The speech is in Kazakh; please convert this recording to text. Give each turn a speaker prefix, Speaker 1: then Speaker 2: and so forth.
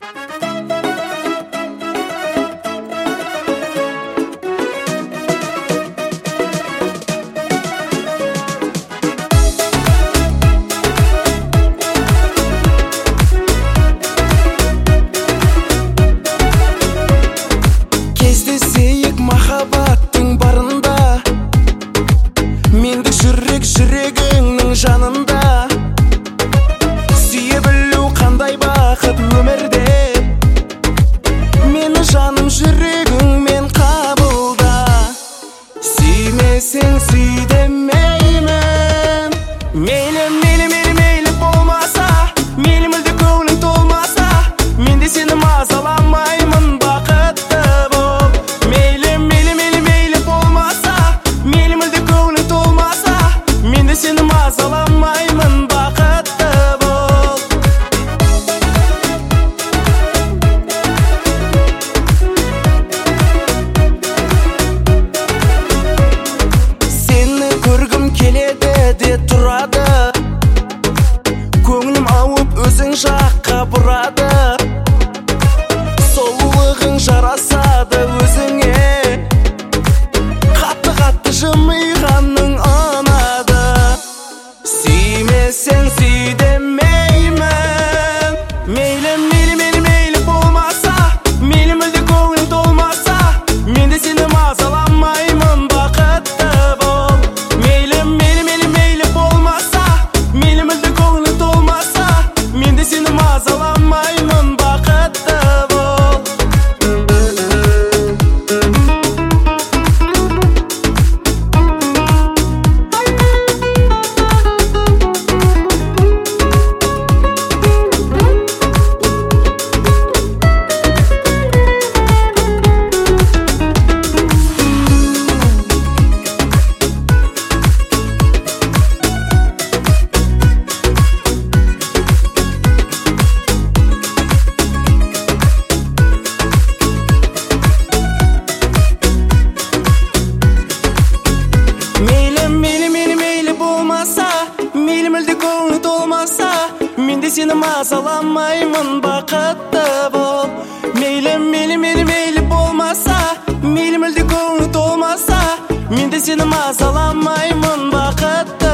Speaker 1: Кездесейік махаббаттың барында, мендік жүрегіңнің жанында. Сүйе білу қандай бақыт өмірде, мені жаным жүрегіңмен қабылда. Сүймесең сүй демеймін, мейлі болмаса, мейлі мүлде көңілің толмаса, мен де сені мазаламаймын, бақытты бол. Мейлі болмаса, мейлі мүлде көңілің толмаса, мен де сені мазаламаймын, бақытты бол. Сені көргім келеді де тұрады, көңілім ауып өзің жаққа бұрады. Сұлулығың жарасады өзіңе, қатты жымиғаның ұнады. Сүймесең сүй демеймін, мейлі болмаса, мейлі мүлде көңілің толмаса, мен де сені мазаламаймын, бақытты бол. Мейлі болмаса, мейлі мүлде көңілің толмаса, мен де сені мазаламаймын, бақытты бол. Мейлі болмаса, мейлі мүлде көңілің толмаса, мен де сені мазаламаймын, бақытты бол. Мейлі болмаса, мейлі мүлде көңілің толмаса, мен де сені мазаламаймын, бақытты